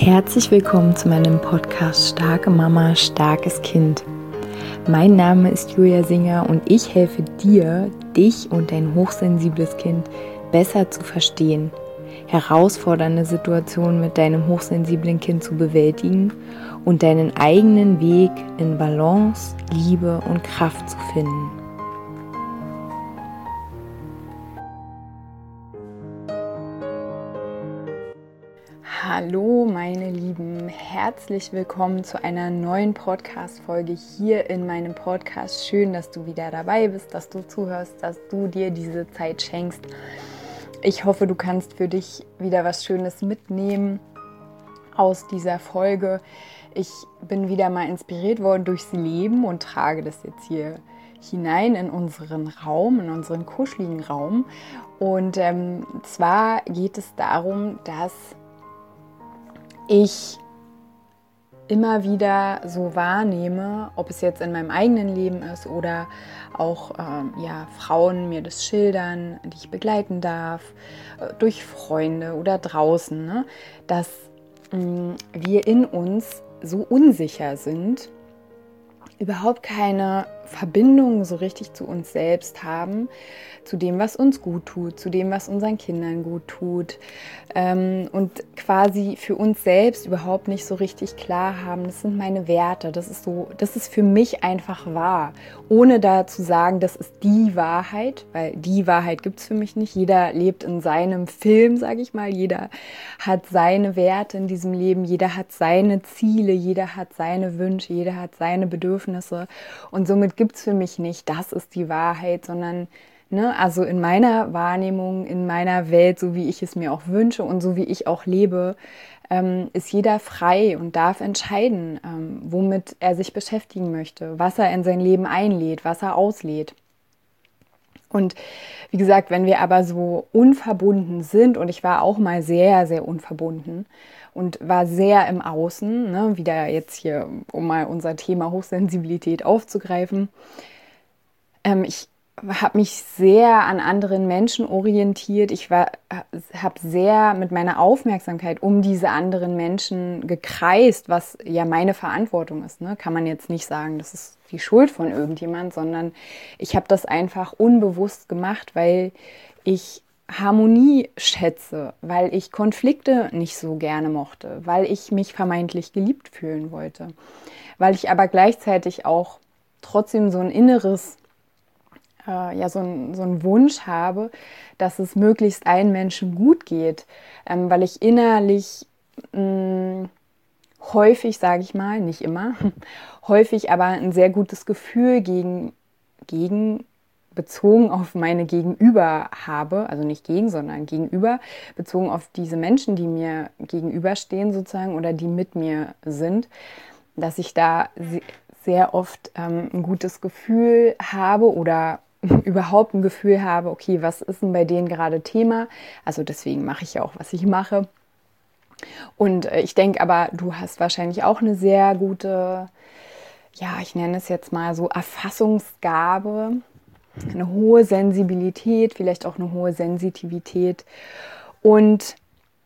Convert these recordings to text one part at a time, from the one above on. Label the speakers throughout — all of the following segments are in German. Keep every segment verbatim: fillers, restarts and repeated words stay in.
Speaker 1: Herzlich willkommen zu meinem Podcast Starke Mama, starkes Kind. Mein Name ist Julia Singer und ich helfe dir, dich und dein hochsensibles Kind besser zu verstehen, herausfordernde Situationen mit deinem hochsensiblen Kind zu bewältigen und deinen eigenen Weg in Balance, Liebe und Kraft zu finden. Hallo meine Lieben, herzlich willkommen zu einer neuen Podcast-Folge hier in meinem Podcast. Schön, dass du wieder dabei bist, dass du zuhörst, dass du dir diese Zeit schenkst. Ich hoffe, du kannst für dich wieder was Schönes mitnehmen aus dieser Folge. Ich bin wieder mal inspiriert worden durchs Leben und trage das jetzt hier hinein in unseren Raum, in unseren kuscheligen Raum. Und ähm, zwar geht es darum, dass ich immer wieder so wahrnehme, ob es jetzt in meinem eigenen Leben ist oder auch ähm, ja, Frauen mir das schildern, die ich begleiten darf, äh, durch Freunde oder draußen, ne, dass mh, wir in uns so unsicher sind, überhaupt keine Verbindung so richtig zu uns selbst haben, zu dem, was uns gut tut, zu dem, was unseren Kindern gut tut ähm, und quasi für uns selbst überhaupt nicht so richtig klar haben, das sind meine Werte, das ist so, das ist für mich einfach wahr, ohne da zu sagen, das ist die Wahrheit, weil die Wahrheit gibt es für mich nicht. Jeder lebt in seinem Film, sage ich mal, jeder hat seine Werte in diesem Leben, jeder hat seine Ziele, jeder hat seine Wünsche, jeder hat seine Bedürfnisse und somit gibt es für mich nicht, das ist die Wahrheit, sondern Ne, also in meiner Wahrnehmung, in meiner Welt, so wie ich es mir auch wünsche und so wie ich auch lebe, ähm, ist jeder frei und darf entscheiden, ähm, womit er sich beschäftigen möchte, was er in sein Leben einlädt, was er auslädt. Und wie gesagt, wenn wir aber so unverbunden sind, und ich war auch mal sehr, sehr unverbunden und war sehr im Außen, ne, wieder jetzt hier, um mal unser Thema Hochsensibilität aufzugreifen, ähm, ich habe mich sehr an anderen Menschen orientiert. Ich habe sehr mit meiner Aufmerksamkeit um diese anderen Menschen gekreist, was ja meine Verantwortung ist. Ne? Kann man jetzt nicht sagen, das ist die Schuld von irgendjemand, sondern ich habe das einfach unbewusst gemacht, weil ich Harmonie schätze, weil ich Konflikte nicht so gerne mochte, weil ich mich vermeintlich geliebt fühlen wollte, weil ich aber gleichzeitig auch trotzdem so ein inneres ja, so ein, so ein Wunsch habe, dass es möglichst allen Menschen gut geht, ähm, weil ich innerlich mh, häufig, sage ich mal, nicht immer, häufig aber ein sehr gutes Gefühl gegen, gegen, bezogen auf meine Gegenüber habe, also nicht gegen, sondern gegenüber, bezogen auf diese Menschen, die mir gegenüberstehen sozusagen oder die mit mir sind, dass ich da sehr oft ähm, ein gutes Gefühl habe oder überhaupt ein Gefühl habe, okay, was ist denn bei denen gerade Thema? Also deswegen mache ich ja auch, was ich mache. Und äh, ich denke aber, du hast wahrscheinlich auch eine sehr gute, ja, ich nenne es jetzt mal so Erfassungsgabe, eine hohe Sensibilität, vielleicht auch eine hohe Sensitivität. Und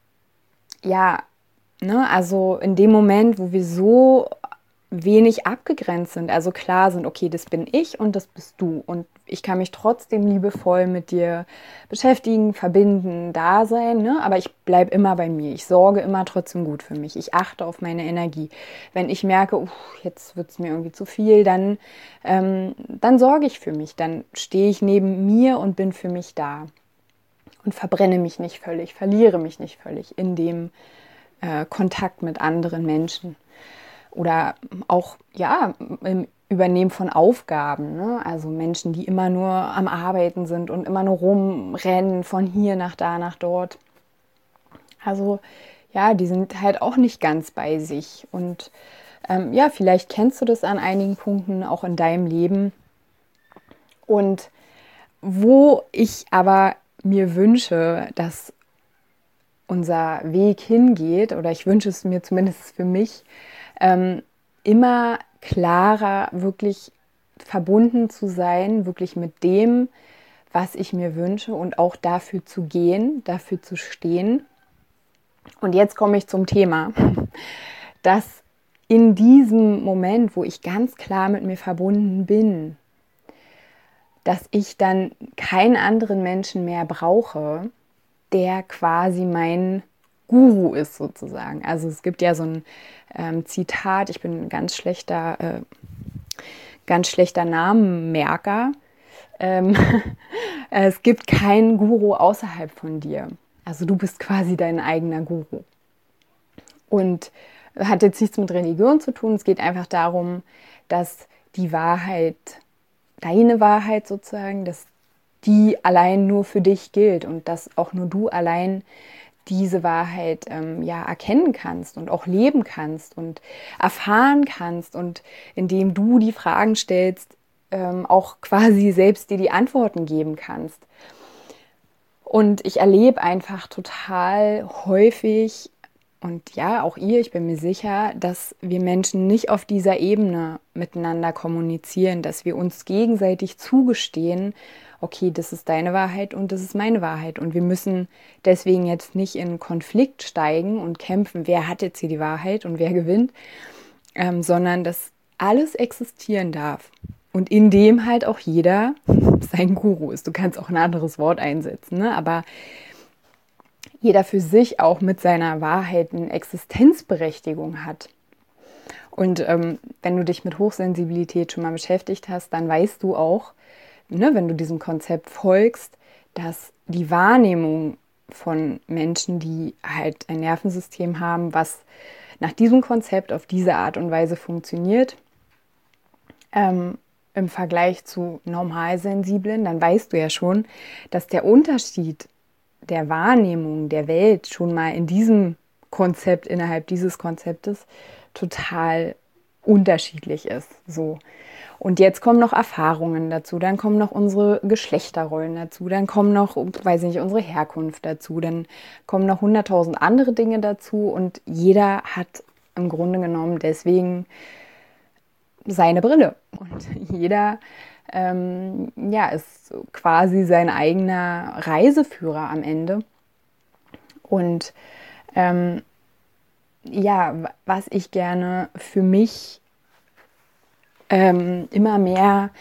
Speaker 1: ja, ne, also in dem Moment, wo wir so wenig abgegrenzt sind, also klar sind, okay, das bin ich und das bist du und ich kann mich trotzdem liebevoll mit dir beschäftigen, verbinden, da sein, ne? Aber ich bleibe immer bei mir, ich sorge immer trotzdem gut für mich, ich achte auf meine Energie. Wenn ich merke, uh, jetzt wird es mir irgendwie zu viel, dann, ähm, dann sorge ich für mich, dann stehe ich neben mir und bin für mich da und verbrenne mich nicht völlig, verliere mich nicht völlig in dem äh, Kontakt mit anderen Menschen. Oder auch, ja, im Übernehmen von Aufgaben, ne? Also Menschen, die immer nur am Arbeiten sind und immer nur rumrennen von hier nach da, nach dort. Also ja, die sind halt auch nicht ganz bei sich. Und ähm, ja, vielleicht kennst du das an einigen Punkten auch in deinem Leben. Und wo ich aber mir wünsche, dass unser Weg hingeht, oder ich wünsche es mir zumindest für mich, ähm, immer klarer wirklich verbunden zu sein, wirklich mit dem, was ich mir wünsche und auch dafür zu gehen, dafür zu stehen Und jetzt komme ich zum Thema, dass in diesem Moment, wo ich ganz klar mit mir verbunden bin, dass ich dann keinen anderen Menschen mehr brauche, der quasi mein Guru ist sozusagen. Also es gibt ja so ein ähm, Zitat, ich bin ein ganz schlechter, äh, ganz schlechter Namenmerker. Ähm, es gibt keinen Guru außerhalb von dir. Also du bist quasi dein eigener Guru. Und hat jetzt nichts mit Religion zu tun. Es geht einfach darum, dass die Wahrheit, deine Wahrheit sozusagen, dass die allein nur für dich gilt und dass auch nur du allein diese Wahrheit ähm, ja erkennen kannst und auch leben kannst und erfahren kannst und indem du die Fragen stellst, ähm, auch quasi selbst dir die Antworten geben kannst. Und ich erlebe einfach total häufig, und ja, auch ihr, ich bin mir sicher, dass wir Menschen nicht auf dieser Ebene miteinander kommunizieren, dass wir uns gegenseitig zugestehen, okay, das ist deine Wahrheit und das ist meine Wahrheit. Und wir müssen deswegen jetzt nicht in Konflikt steigen und kämpfen, wer hat jetzt hier die Wahrheit und wer gewinnt, ähm, sondern dass alles existieren darf. Und in dem halt auch jeder sein Guru ist. Du kannst auch ein anderes Wort einsetzen, ne? Aber jeder für sich auch mit seiner Wahrheit eine Existenzberechtigung hat. Und ähm, wenn du dich mit Hochsensibilität schon mal beschäftigt hast, dann weißt du auch, ne, wenn du diesem Konzept folgst, dass die Wahrnehmung von Menschen, die halt ein Nervensystem haben, was nach diesem Konzept auf diese Art und Weise funktioniert, ähm, im Vergleich zu Normalsensiblen, dann weißt du ja schon, dass der Unterschied der Wahrnehmung der Welt schon mal in diesem Konzept, innerhalb dieses Konzeptes, total unterschiedlich ist. So. Und jetzt kommen noch Erfahrungen dazu, dann kommen noch unsere Geschlechterrollen dazu, dann kommen noch, weiß ich nicht, unsere Herkunft dazu, dann kommen noch hunderttausend andere Dinge dazu und jeder hat im Grunde genommen deswegen seine Brille. Und jeder ähm, ja, ist quasi sein eigener Reiseführer am Ende. Und ähm, ja, was ich gerne für mich ähm, immer mehr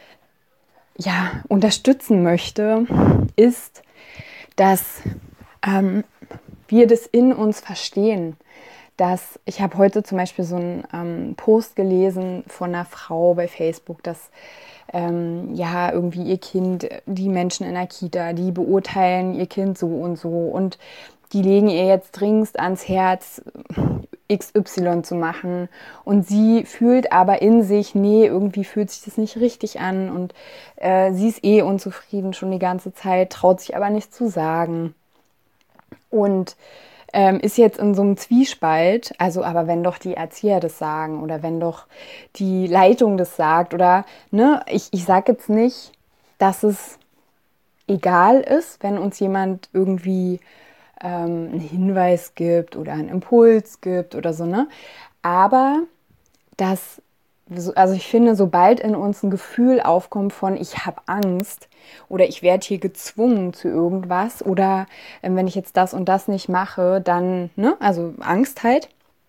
Speaker 1: ja, unterstützen möchte, ist, dass ähm, wir das in uns verstehen. Dass ich habe heute zum Beispiel so einen ähm, Post gelesen von einer Frau bei Facebook, dass ähm, ja irgendwie ihr Kind, die Menschen in der Kita, die beurteilen ihr Kind so und so und die legen ihr jetzt dringendst ans Herz, X Y zu machen und sie fühlt aber in sich, nee, irgendwie fühlt sich das nicht richtig an und äh, sie ist eh unzufrieden schon die ganze Zeit, traut sich aber nicht zu sagen und Ähm, ist jetzt in so einem Zwiespalt, also aber wenn doch die Erzieher das sagen oder wenn doch die Leitung das sagt oder, ne, ich, ich sage jetzt nicht, dass es egal ist, wenn uns jemand irgendwie ähm, einen Hinweis gibt oder einen Impuls gibt oder so, ne, aber dass, also ich finde, sobald in uns ein Gefühl aufkommt von ich habe Angst oder ich werde hier gezwungen zu irgendwas oder äh, wenn ich jetzt das und das nicht mache, dann, ne, also Angst halt,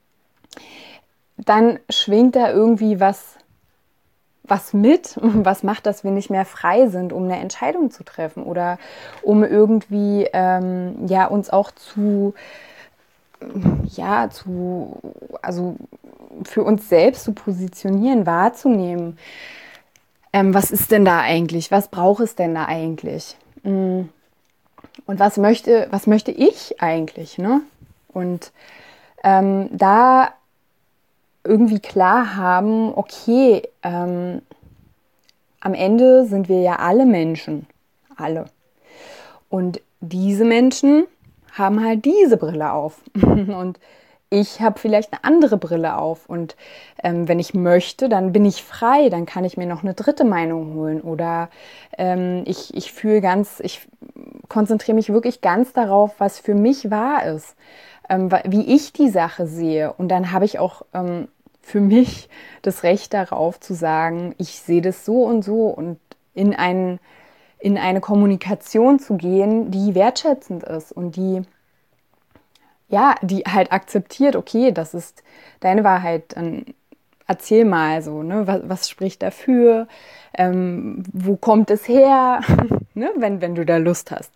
Speaker 1: dann schwingt da irgendwie was, was mit, was macht, dass wir nicht mehr frei sind, um eine Entscheidung zu treffen oder um irgendwie ähm, ja, uns auch zu ja, zu, also für uns selbst zu positionieren, wahrzunehmen. Ähm, was ist denn da eigentlich? Was braucht es denn da eigentlich? Und was möchte, was möchte ich eigentlich? Ne? Und ähm, da irgendwie klar haben, okay, ähm, am Ende sind wir ja alle Menschen. Alle. Und diese Menschen haben halt diese Brille auf und ich habe vielleicht eine andere Brille auf und ähm, wenn ich möchte, dann bin ich frei, dann kann ich mir noch eine dritte Meinung holen oder ähm, ich, ich fühle ganz, ich konzentriere mich wirklich ganz darauf, was für mich wahr ist, ähm, wie ich die Sache sehe und dann habe ich auch ähm, für mich das Recht darauf zu sagen, ich sehe das so und so und in einen in eine Kommunikation zu gehen, die wertschätzend ist und die ja, die halt akzeptiert, okay, das ist deine Wahrheit, dann erzähl mal so, ne, was, was spricht dafür, ähm, wo kommt es her, ne, wenn, wenn du da Lust hast.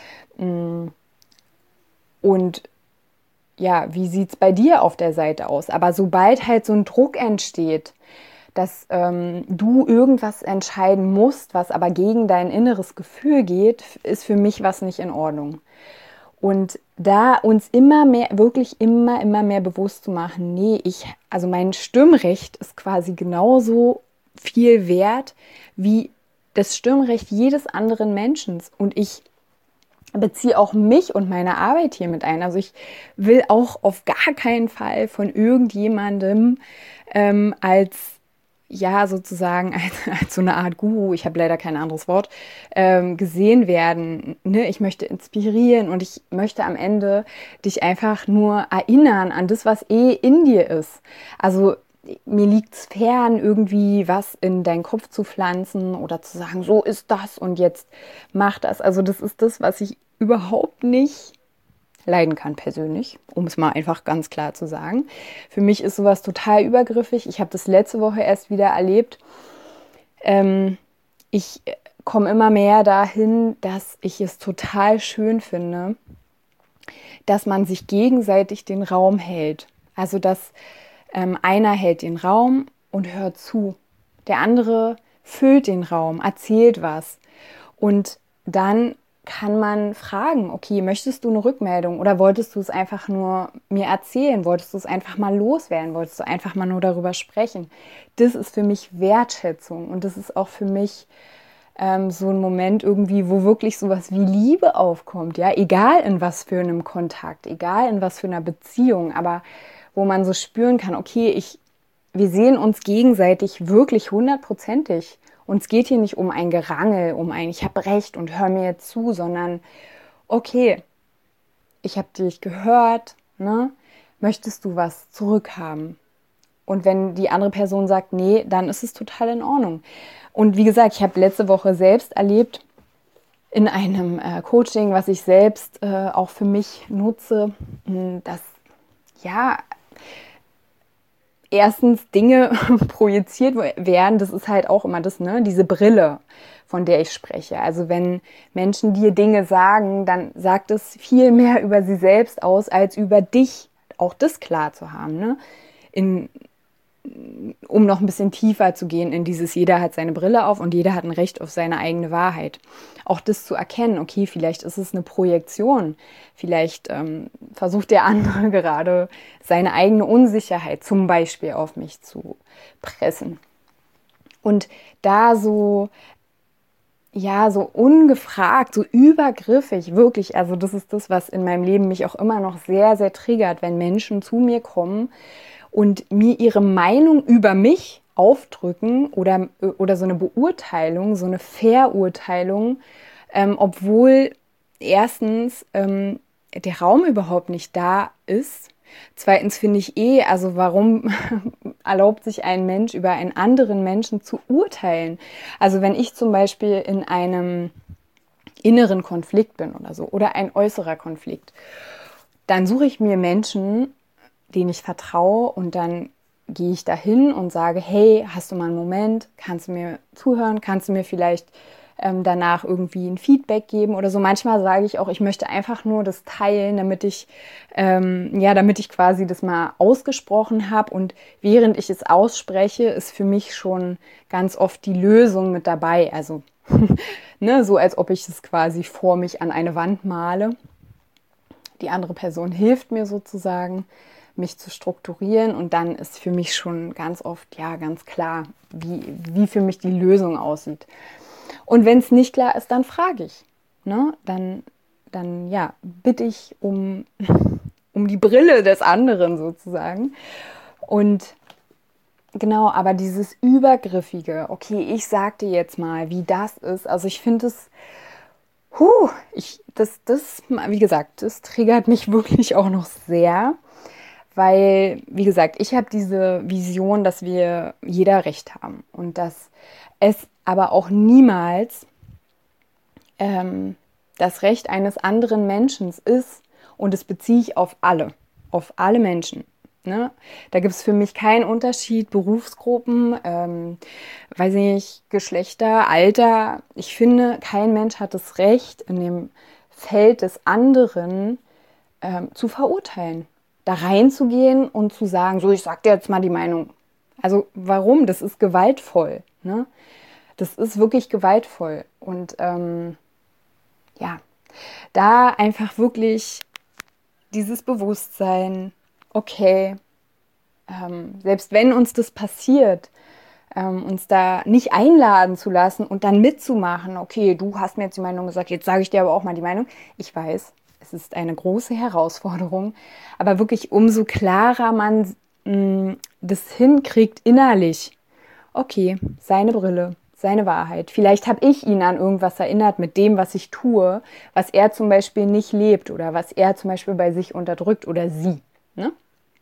Speaker 1: Und ja, wie sieht es bei dir auf der Seite aus? Aber sobald halt so ein Druck entsteht, dass ähm, du irgendwas entscheiden musst, was aber gegen dein inneres Gefühl geht, ist für mich was nicht in Ordnung. Und da uns immer mehr, wirklich immer, immer mehr bewusst zu machen, nee, ich, also mein Stimmrecht ist quasi genauso viel wert wie das Stimmrecht jedes anderen Menschen. Und ich beziehe auch mich und meine Arbeit hier mit ein. Also ich will auch auf gar keinen Fall von irgendjemandem ähm, als ja, sozusagen als, als so eine Art Guru, ich habe leider kein anderes Wort, ähm, gesehen werden. Ne? Ich möchte inspirieren und ich möchte am Ende dich einfach nur erinnern an das, was eh in dir ist. Also mir liegt es fern, irgendwie was in deinen Kopf zu pflanzen oder zu sagen, so ist das und jetzt mach das. Also das ist das, was ich überhaupt nicht leiden kann persönlich, um es mal einfach ganz klar zu sagen. Für mich ist sowas total übergriffig. Ich habe das letzte Woche erst wieder erlebt. Ähm, ich komme immer mehr dahin, dass ich es total schön finde, dass man sich gegenseitig den Raum hält. Also, dass ähm, einer hält den Raum und hört zu. Der andere füllt den Raum, erzählt was. Und dann kann man fragen, okay, möchtest du eine Rückmeldung oder wolltest du es einfach nur mir erzählen? Wolltest du es einfach mal loswerden? Wolltest du einfach mal nur darüber sprechen? Das ist für mich Wertschätzung und das ist auch für mich ähm, so ein Moment irgendwie, wo wirklich sowas wie Liebe aufkommt, ja, egal in was für einem Kontakt, egal in was für einer Beziehung, aber wo man so spüren kann, okay, ich, wir sehen uns gegenseitig wirklich hundertprozentig. Uns geht hier nicht um ein Gerangel, um ein ich habe recht und hör mir jetzt zu, sondern okay, ich habe dich gehört, ne? Möchtest du was zurückhaben? Und wenn die andere Person sagt, nee, dann ist es total in Ordnung. Und wie gesagt, ich habe letzte Woche selbst erlebt, in einem äh, Coaching, was ich selbst äh, auch für mich nutze, dass ja erstens Dinge projiziert werden, das ist halt auch immer das, ne, diese Brille, von der ich spreche. Also wenn Menschen dir Dinge sagen, dann sagt es viel mehr über sie selbst aus, als über dich. Auch das klar zu haben, ne? In, um noch ein bisschen tiefer zu gehen in dieses, jeder hat seine Brille auf und jeder hat ein Recht auf seine eigene Wahrheit. Auch das zu erkennen, okay, vielleicht ist es eine Projektion, vielleicht ähm, versucht der andere gerade seine eigene Unsicherheit zum Beispiel auf mich zu pressen. Und da so, ja, so ungefragt, so übergriffig, wirklich, also das ist das, was in meinem Leben mich auch immer noch sehr, sehr triggert, wenn Menschen zu mir kommen und mir ihre Meinung über mich aufdrücken oder, oder so eine Beurteilung, so eine Verurteilung, ähm, obwohl erstens ähm, der Raum überhaupt nicht da ist. Zweitens finde ich eh, also warum erlaubt sich ein Mensch über einen anderen Menschen zu urteilen? Also wenn ich zum Beispiel in einem inneren Konflikt bin oder so oder ein äußerer Konflikt, dann suche ich mir Menschen, denen ich vertraue und dann gehe ich dahin und sage, hey, hast du mal einen Moment, kannst du mir zuhören, kannst du mir vielleicht ähm, danach irgendwie ein Feedback geben oder so. Manchmal sage ich auch, ich möchte einfach nur das teilen, damit ich, ähm, ja, damit ich quasi das mal ausgesprochen habe und während ich es ausspreche, ist für mich schon ganz oft die Lösung mit dabei. Also, ne, so als ob ich es quasi vor mich an eine Wand male. Die andere Person hilft mir sozusagen, mich zu strukturieren und dann ist für mich schon ganz oft, ja, ganz klar, wie, wie für mich die Lösung aussieht. Und wenn es nicht klar ist, dann frage ich. Ne? Dann, dann, ja, bitte ich um, um die Brille des anderen sozusagen. Und genau, aber dieses Übergriffige, okay, ich sag dir jetzt mal, wie das ist. Also ich finde es, huh, ich, das, das, wie gesagt, das triggert mich wirklich auch noch sehr. Weil, wie gesagt, ich habe diese Vision, dass wir jeder Recht haben und dass es aber auch niemals ähm, das Recht eines anderen Menschen ist, Und das beziehe ich auf alle, auf alle Menschen. Ne? Da gibt es für mich keinen Unterschied, Berufsgruppen, ähm, weiß nicht, Geschlechter, Alter. Ich finde, kein Mensch hat das Recht, in dem Feld des anderen ähm, zu verurteilen. Da reinzugehen und zu sagen, so, ich sag dir jetzt mal die Meinung. Also warum? Das ist gewaltvoll. Ne? Das ist wirklich gewaltvoll. Und ähm, ja, da einfach wirklich dieses Bewusstsein, okay, ähm, selbst wenn uns das passiert, ähm, uns da nicht einladen zu lassen und dann mitzumachen, okay, du hast mir jetzt die Meinung gesagt, jetzt sage ich dir aber auch mal die Meinung. Ich weiß, es ist eine große Herausforderung, aber wirklich umso klarer man mh, das hinkriegt innerlich, okay, seine Brille, seine Wahrheit. Vielleicht habe ich ihn an irgendwas erinnert mit dem, was ich tue, was er zum Beispiel nicht lebt oder was er zum Beispiel bei sich unterdrückt oder sie. Ne?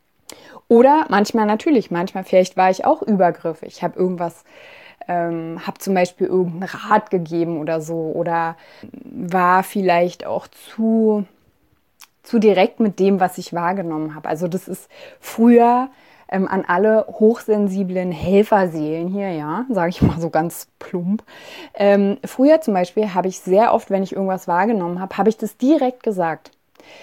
Speaker 1: Oder manchmal natürlich, manchmal vielleicht war ich auch übergriffig. Ich habe irgendwas, ähm, habe zum Beispiel irgendeinen Rat gegeben oder so oder war vielleicht auch zu, zu direkt mit dem, was ich wahrgenommen habe. Also das ist früher ähm, an alle hochsensiblen Helferseelen hier, ja, sage ich mal so ganz plump. Ähm, früher zum Beispiel habe ich sehr oft, wenn ich irgendwas wahrgenommen habe, habe ich das direkt gesagt.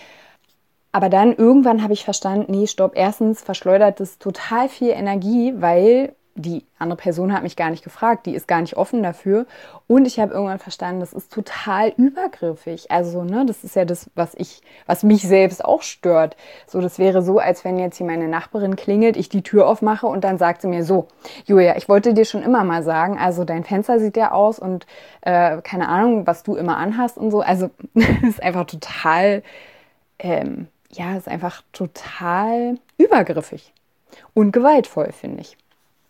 Speaker 1: Aber dann irgendwann habe ich verstanden, nee, stopp, erstens verschleudert das total viel Energie, weil die andere Person hat mich gar nicht gefragt, die ist gar nicht offen dafür. Und ich habe irgendwann verstanden, das ist total übergriffig. Also, ne, das ist ja das, was ich, was mich selbst auch stört. So, das wäre so, als wenn jetzt hier meine Nachbarin klingelt, ich die Tür aufmache und dann sagt sie mir so, Julia, ich wollte dir schon immer mal sagen, also dein Fenster sieht ja aus und äh, keine Ahnung, was du immer anhast und so. Also, das ist einfach total, ähm, ja, ist einfach total übergriffig und gewaltvoll, finde ich.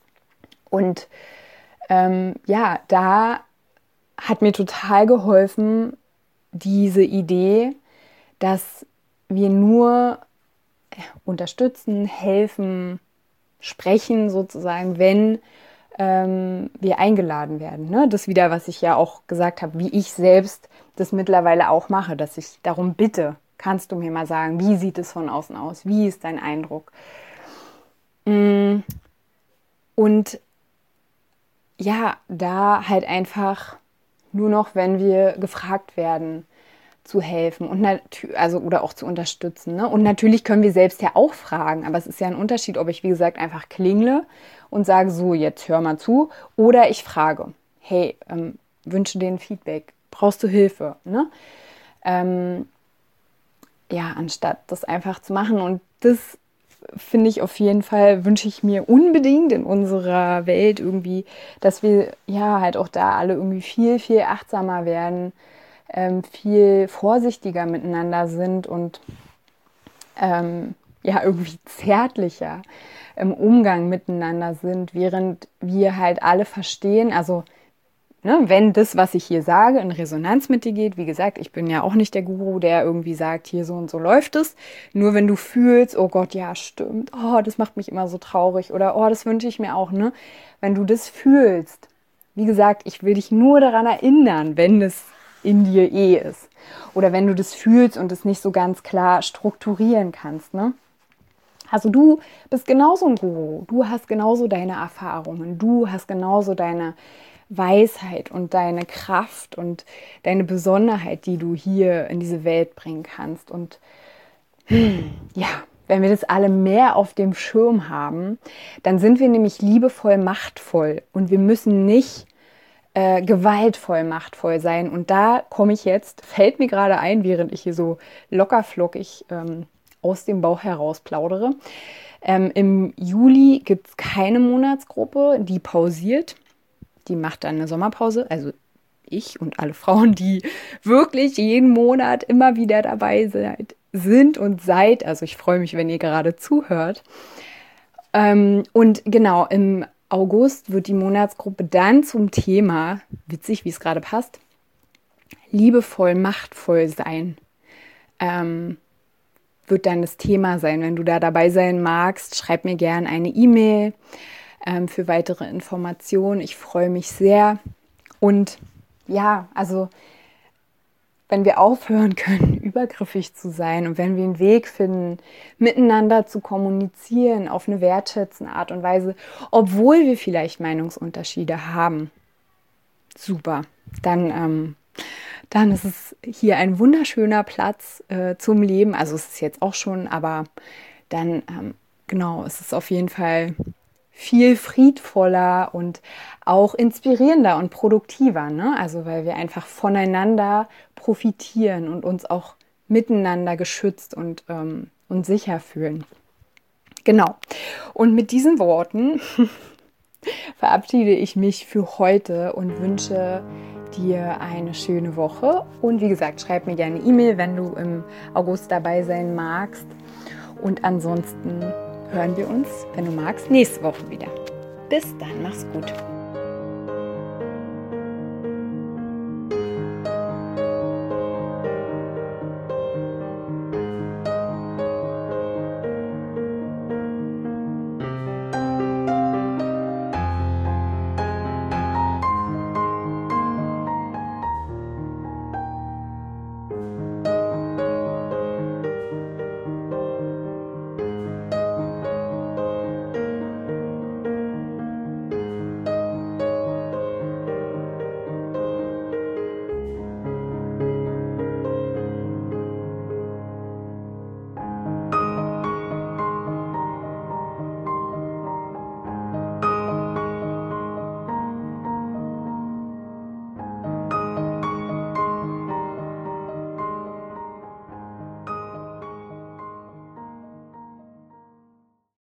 Speaker 1: Und ähm, ja, da hat mir total geholfen diese Idee, dass wir nur unterstützen, helfen, sprechen sozusagen, wenn ähm, wir eingeladen werden. Ne? Das wieder, was ich ja auch gesagt habe, wie ich selbst das mittlerweile auch mache, dass ich darum bitte, kannst du mir mal sagen, wie sieht es von außen aus? Wie ist dein Eindruck? Und ja, da halt einfach nur noch, wenn wir gefragt werden, zu helfen und also oder auch zu unterstützen. Ne? Und natürlich können wir selbst ja auch fragen, aber es ist ja ein Unterschied, ob ich, wie gesagt, einfach klingle und sage, so, jetzt hör mal zu, oder ich frage, hey, ähm, wünsche dir ein Feedback, brauchst du Hilfe? Ne? Ähm, ja, anstatt das einfach zu machen. Und das finde ich auf jeden Fall, wünsche ich mir unbedingt in unserer Welt irgendwie, dass wir ja halt auch da alle irgendwie viel, viel achtsamer werden, ähm, viel vorsichtiger miteinander sind und ähm, ja irgendwie zärtlicher im Umgang miteinander sind, während wir halt alle verstehen, also ne, wenn das, was ich hier sage, in Resonanz mit dir geht, wie gesagt, ich bin ja auch nicht der Guru, der irgendwie sagt, hier so und so läuft es. Nur wenn du fühlst, oh Gott, ja, stimmt, oh, das macht mich immer so traurig oder oh, das wünsche ich mir auch, ne? Wenn du das fühlst, wie gesagt, ich will dich nur daran erinnern, wenn es in dir eh ist. Oder wenn du das fühlst und es nicht so ganz klar strukturieren kannst, ne? Also du bist genauso ein Guru, du hast genauso deine Erfahrungen, du hast genauso deine Weisheit und deine Kraft und deine Besonderheit, die du hier in diese Welt bringen kannst. Und hm, ja, wenn wir das alle mehr auf dem Schirm haben, dann sind wir nämlich liebevoll machtvoll und wir müssen nicht äh, gewaltvoll machtvoll sein. Und da komme ich jetzt, fällt mir gerade ein, während ich hier so lockerflockig ähm, aus dem Bauch heraus plaudere. Ähm, Im Juli gibt es keine Monatsgruppe, die pausiert. Die macht dann eine Sommerpause, also ich und alle Frauen, die wirklich jeden Monat immer wieder dabei seid, sind und seid. Also ich freue mich, wenn ihr gerade zuhört. Ähm, und genau, im August wird die Monatsgruppe dann zum Thema, witzig, wie es gerade passt, liebevoll, machtvoll sein. Ähm, wird dann das Thema sein. Wenn du da dabei sein magst, schreib mir gerne eine E-Mail ähm, für weitere Informationen. Ich freue mich sehr. Und ja, also wenn wir aufhören können, übergriffig zu sein und wenn wir einen Weg finden, miteinander zu kommunizieren auf eine wertschätzende Art und Weise, obwohl wir vielleicht Meinungsunterschiede haben, super, dann, ähm, dann ist es hier ein wunderschöner Platz äh, zum Leben. Also es ist jetzt auch schon, aber dann, ähm, genau, es ist auf jeden Fall viel friedvoller und auch inspirierender und produktiver, ne? Also weil wir einfach voneinander profitieren und uns auch miteinander geschützt und, ähm, und sicher fühlen. Genau. Und mit diesen Worten verabschiede ich mich für heute und wünsche dir eine schöne Woche. Und wie gesagt, schreib mir gerne E-Mail, wenn du im August dabei sein magst. Und ansonsten hören wir uns, wenn du magst, nächste Woche wieder. Bis dann, mach's gut.